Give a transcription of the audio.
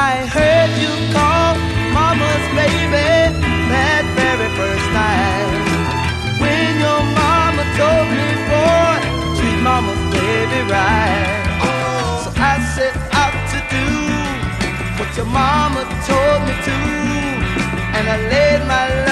I heard you call mama's baby that very first night. When your mama told me, boy, treat mama's baby right. So I set out to do what your mama told me to, and I laid my